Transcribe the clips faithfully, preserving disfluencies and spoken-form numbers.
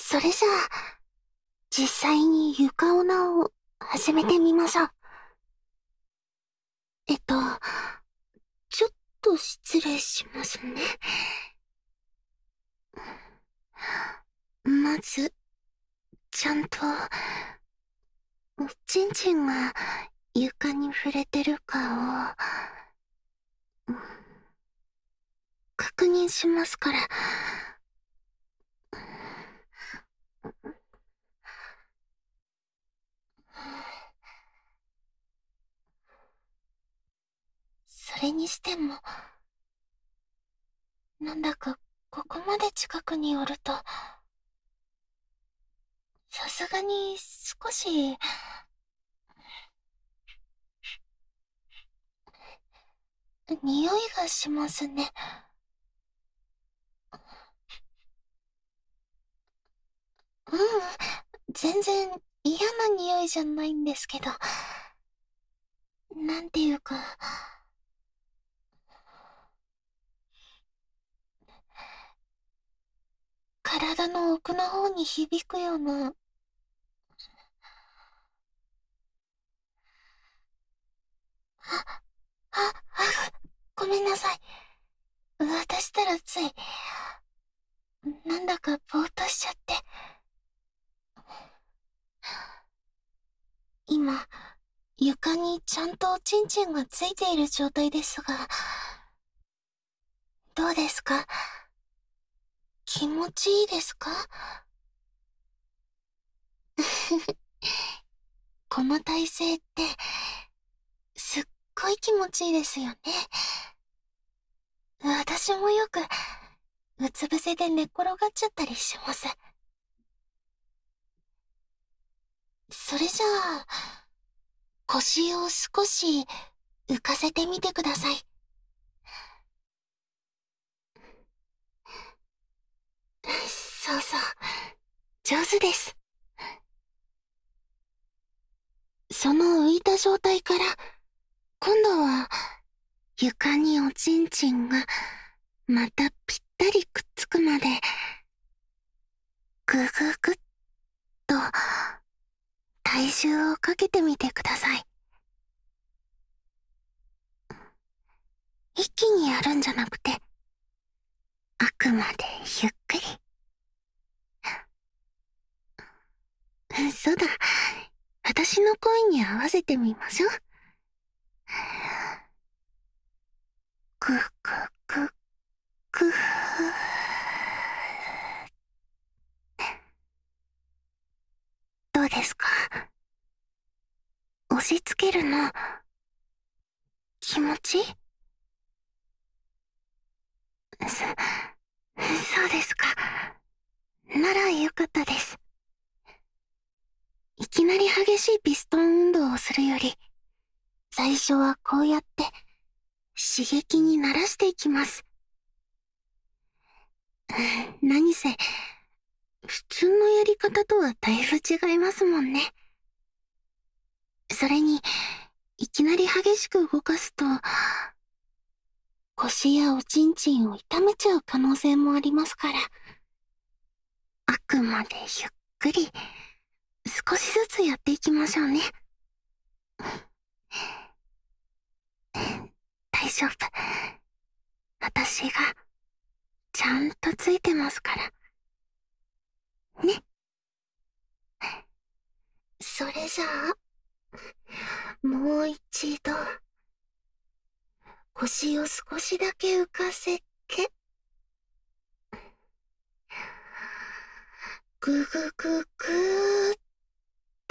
それじゃあ、実際に床オナを始めてみましょう。えっと、ちょっと失礼しますね。まず、ちゃんと、おちんちんが床に触れてるかを、確認しますから。それにしても、なんだかここまで近くにおると、さすがに少し、匂いがしますね。ううん、全然嫌な匂いじゃないんですけど、なんていうか、体の奥の方に響くような。あ、あ、あ、ごめんなさい。私ったらつい、なんだかぼーっとしちゃって。今、床にちゃんとおちんちんがついている状態ですが、どうですか？気持ちいいですか？この体勢って、すっごい気持ちいいですよね。私もよく、うつ伏せで寝っ転がっちゃったりします。それじゃあ、腰を少し浮かせてみてください。そうそう、上手です。その浮いた状態から、今度は床におちんちんがまたぴったりくっつくまで、ぐぐぐっと体重をかけてみてください。一気にやるんじゃなくて、あくまでゆっくり。そうだ、私の声に合わせてみましょう。ぐぐぐぐどうですか？押し付けるの気持ち？そ、そうですか。ならよかったです。いきなり激しいピストン運動をするより、最初はこうやって刺激に慣らしていきます。何せ、普通のやり方とはだいぶ違いますもんね。それに、いきなり激しく動かすと、腰やおちんちんを痛めちゃう可能性もありますから。あくまでゆっくり、少しずつやっていきましょうね。大丈夫。私が、ちゃんとついてますから。ね。それじゃあ、もう一度、腰を少しだけ浮かせて、ぐぐぐぐーっと、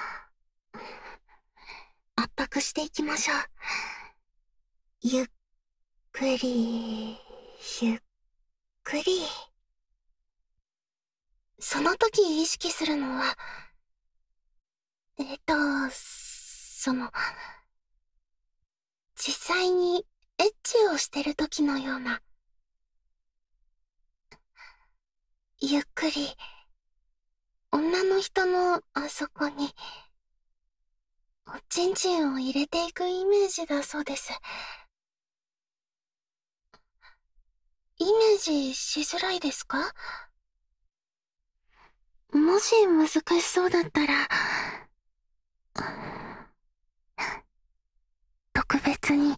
圧迫していきましょう。ゆっくり、ゆっくり。その時意識するのは、えっと、その、実際にエッチをしてる時のような、ゆっくり、女の人のあそこに、おちんちんを入れていくイメージだそうです。イメージしづらいですか？ もし難しそうだったら、特別に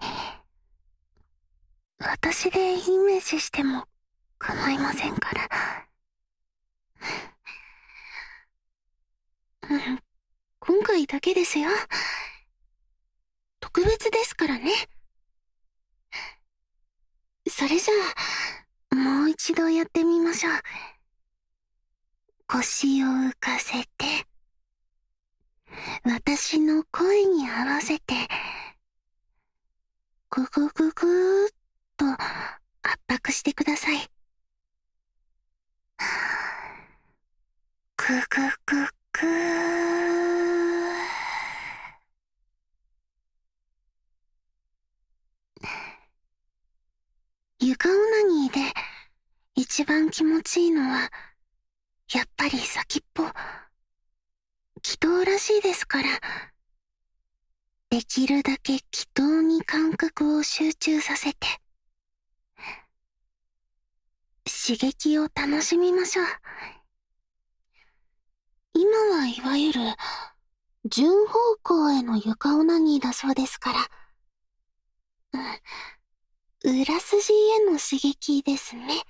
私でイメージしても構いませんから。うん、今回だけですよ。特別ですからね。それじゃあ、もう一度やってみましょう。腰を浮かせて、私の声に合わせて、ぐぐぐぐーっと圧迫してください。ぐぐぐぐー。床オナニーで一番気持ちいいのは、やっぱり先っぽ。気筒らしいですから、できるだけ気筒に感覚を集中させて、刺激を楽しみましょう。今はいわゆる順方向への床オナニーだそうですから、うん、裏筋への刺激ですね。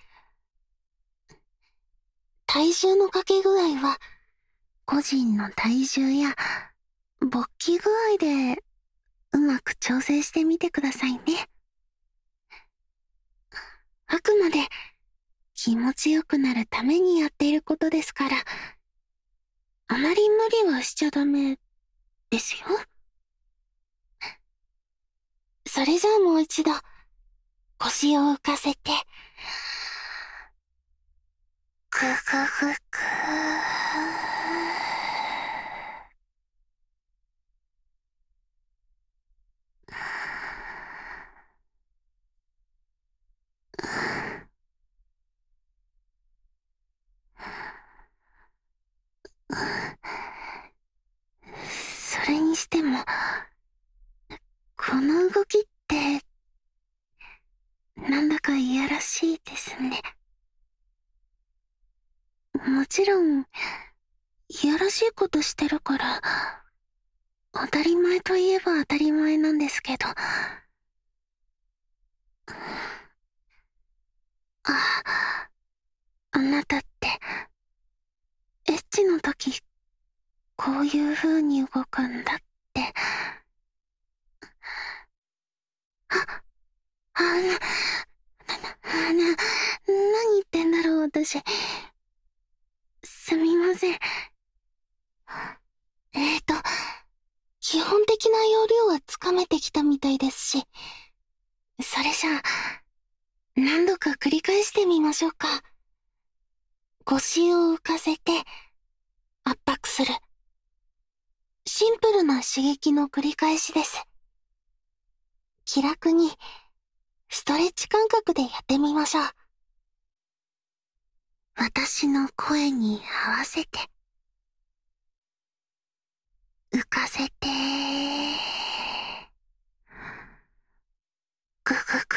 体重のかけ具合は個人の体重や勃起具合でうまく調整してみてくださいね。あくまで気持ちよくなるためにやっていることですから、あまり無理はしちゃダメですよ。それじゃあもう一度腰を浮かせて、ぐぐぐぐそれにしても、この動きって、なんだかいやらしいですね。もちろん、いやらしいことしてるから、当たり前といえば当たり前なんですけど。あ、あなたって、エッチの時、こういう風に動くんだって。あ、あ、な、な、な、な、何言ってんだろう、私。すみません。えーと、基本的な要領はつかめてきたみたいですし、それじゃあ、何度か繰り返してみましょうか。腰を浮かせて、圧迫する。シンプルな刺激の繰り返しです。気楽に、ストレッチ感覚でやってみましょう。私の声に合わせて、浮かせて、ぐぐぐ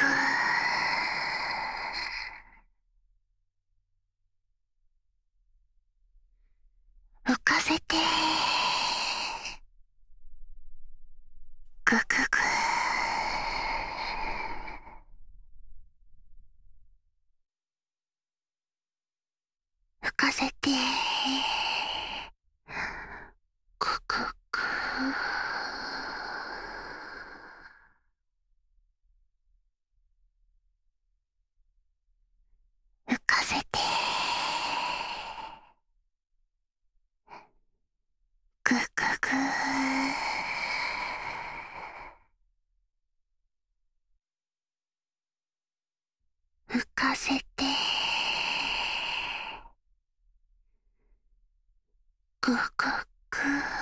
浮かせて、ぐぐぐ浮かせて、ぐぐぐ浮かせて、ぐぐぐ浮かせて、ぐぐぐ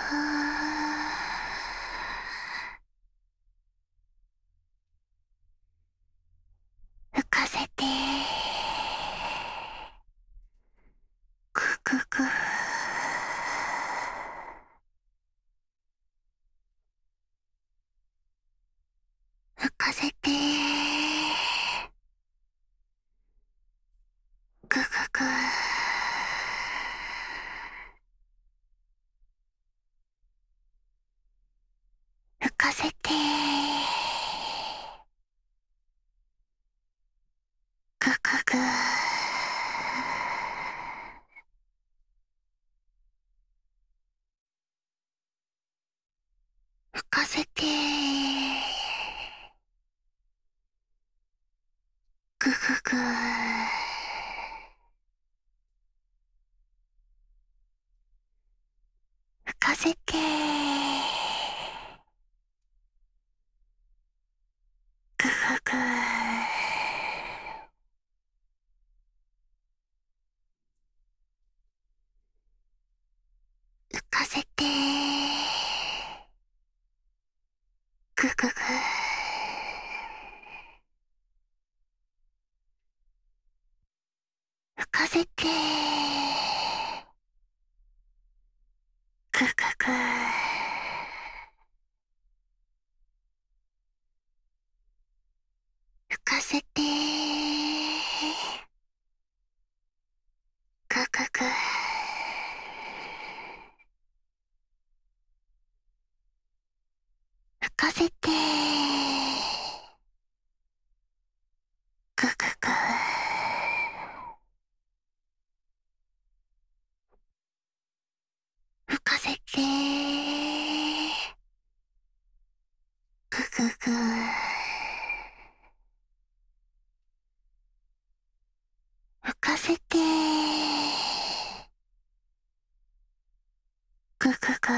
浮かせて、ぐぐぐ浮かせて、ぐぐぐせて、ぐぐぐ、浮かせて、ぐぐぐ、浮かせて、ぐぐぐ、浮かせて、ぐぐぐ、浮かせて、ぐぐぐ、浮かせて、ぐぐぐ、浮かせて、ぐぐぐ、浮かせて、ぐぐぐ、浮かせて、ぐぐぐ、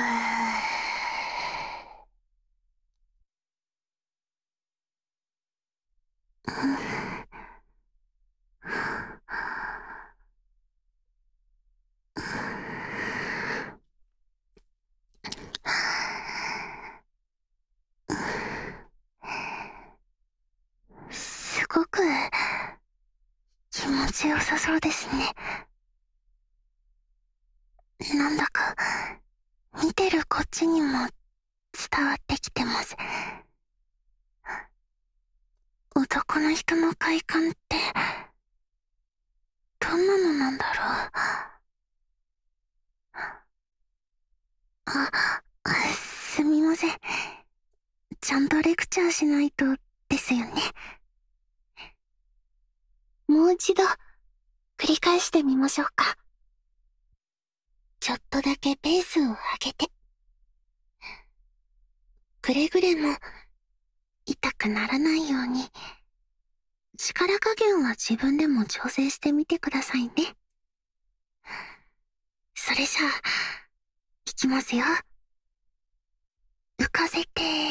すごく気持ちよさそうですね。なんだか見てるこっちにも伝わってきてます。男の人の快感ってどんなのなんだろう。あ、すみません。ちゃんとレクチャーしないとですよね。もう一度繰り返してみましょうか。ちょっとだけペースを上げて。くれぐれも痛くならないように力加減は自分でも調整してみてくださいね。それじゃあいきますよ。浮かせて、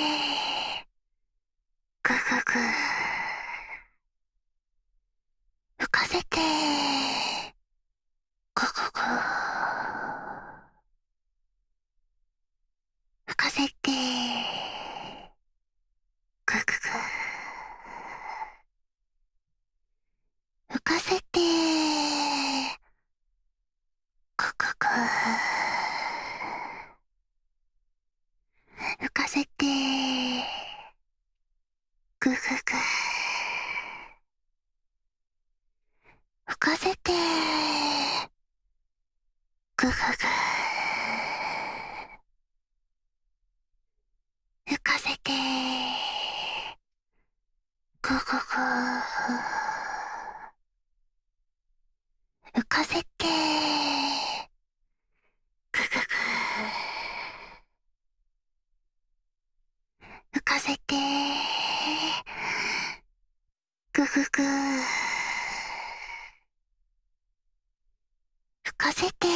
ぐぐぐ、浮かせて、ぐぐぐ、浮かせて、ぐぐぐ、浮かせて、ぐぐぐ、浮かせて、ぐぐぐ、浮かせて、ぐぐぐ、浮かせて、ぐぐぐ、浮かせて、ぐぐぐ、浮かせて、ぐぐぐ、浮かせて、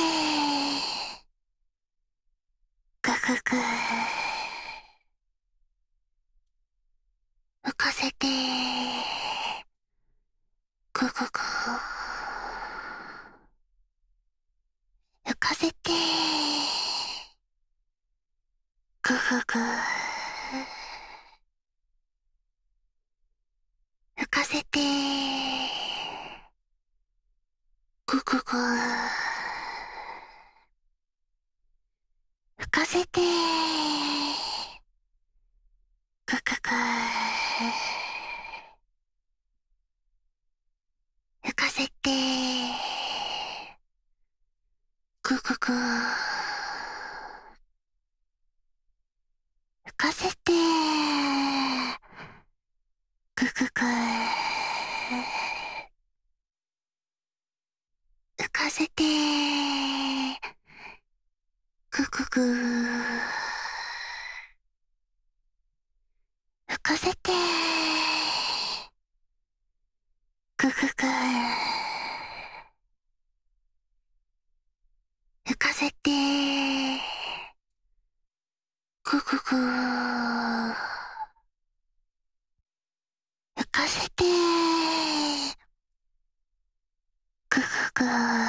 ぐぐぐ、浮かせて、ぐぐぐ、浮かせて、ぐぐぐ、浮かせて、ぐぐぐ、浮かせて、ぐぐぐ、浮かせて、ぐぐぐ、浮かせて、 かせて、ぐぐぐー。浮かせて、ぐぐぐー。浮かせて、ぐぐぐー。浮かせて、ぐぐぐー。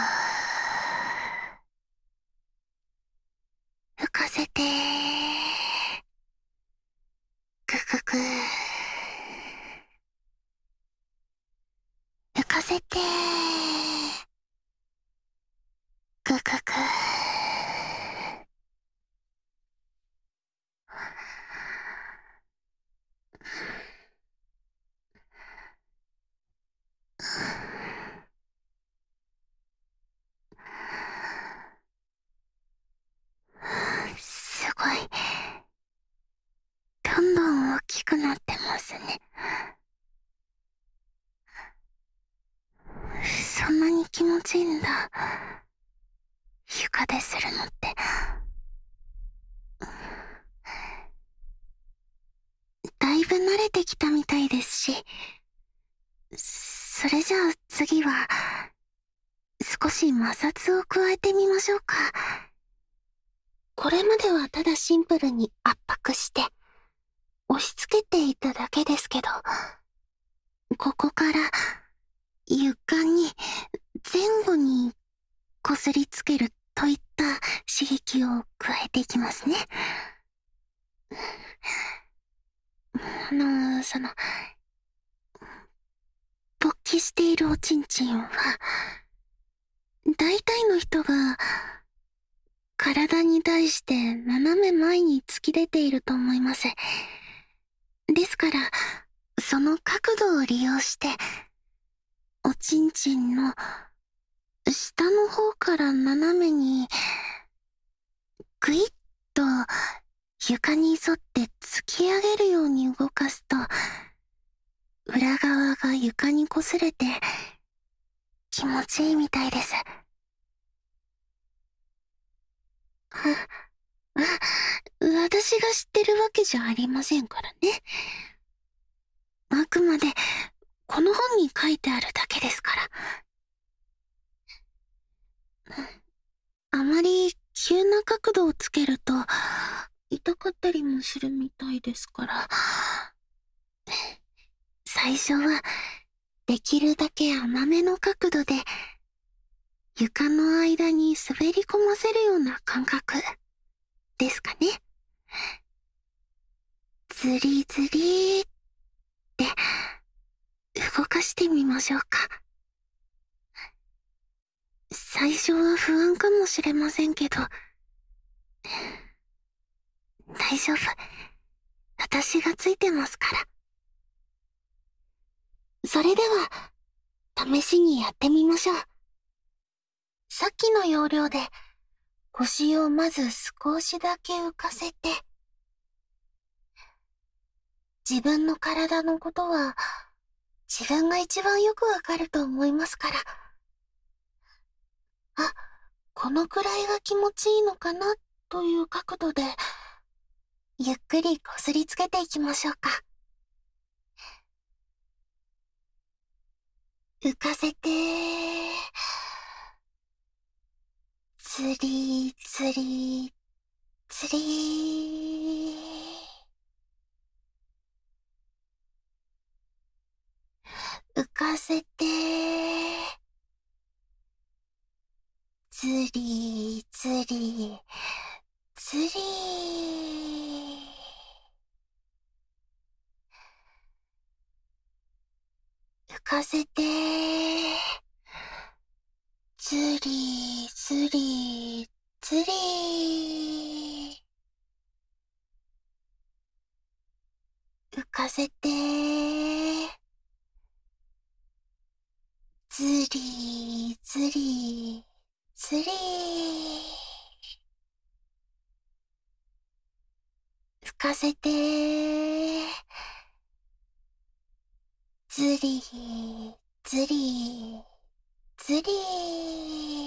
浮かせて、ぐぐぐー。浮かせて、ぐぐぐー。すごい。どんどん大きくなってますね。そんなに気持ちいいんだ。床でするのって。だいぶ慣れてきたみたいですし、それじゃあ次は、少し摩擦を加えてみましょうか。これまではただシンプルに圧迫して、押し付けていただけですけど、ここから床に前後にこすりつけるといった刺激を加えていきますね。あの、その、勃起しているおちんちんは、大体の人が体に対して斜め前に突き出ていると思います。ですから、その角度を利用して、おちんちんの下の方から斜めに、ぐいっと床に沿って突き上げるように動かすと、裏側が床に擦れて気持ちいいみたいです。あ、あ、私が知ってるわけじゃありませんからね。あくまでこの本に書いてあるだけですから。あまり急な角度をつけると痛かったりもするみたいですから。最初はできるだけ甘めの角度で床の間に滑り込ませるような感覚ですかね。ズリズリーって動かしてみましょうか。最初は不安かもしれませんけど、大丈夫。私がついてますから。それでは、試しにやってみましょう。さっきの要領で、腰をまず少しだけ浮かせて、自分の体のことは、自分が一番よくわかると思いますから。あ、このくらいが気持ちいいのかな、という角度で、ゆっくりこすりつけていきましょうか。浮かせて、つりつり、つりー。浮かせて、つりつり、つりー。浮かせて、つりつり、つりー。浮かせて、つりつり、つりー。浮かせて、つりつり、つりー。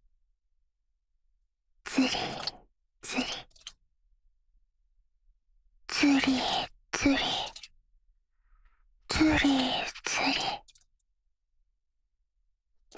つりつりつりつりつりつり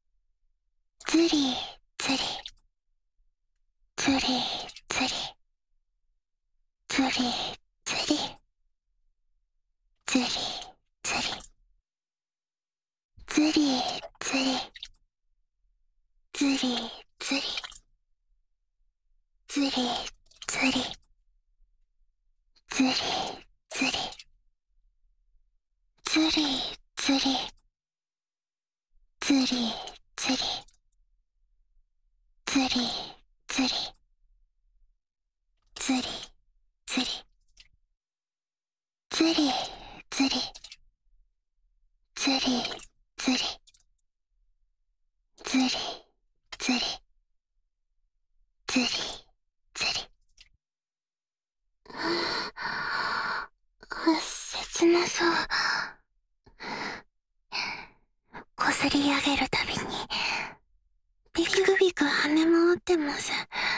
ずりずりずりずりずりずりずりずりずりずりずりずりずりずりずりずりつり、つり、つり、つり、つり、つり、つり、つり、つり、つり、つり、つり、つり、つり、つり、つり。切なそう。こすり上げるたびにビクビク跳ね回ってます。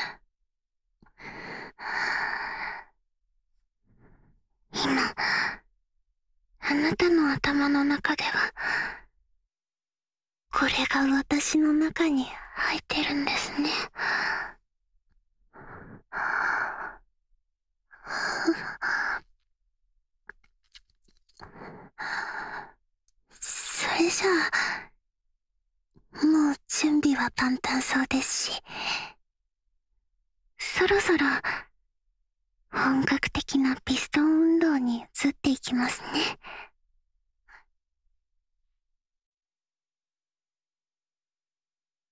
今あなたの頭の中ではこれが私の中に入ってるんですね。それじゃあもう準備は万端そうですし、そろそろ本格的なピストン運動に移っていきますね。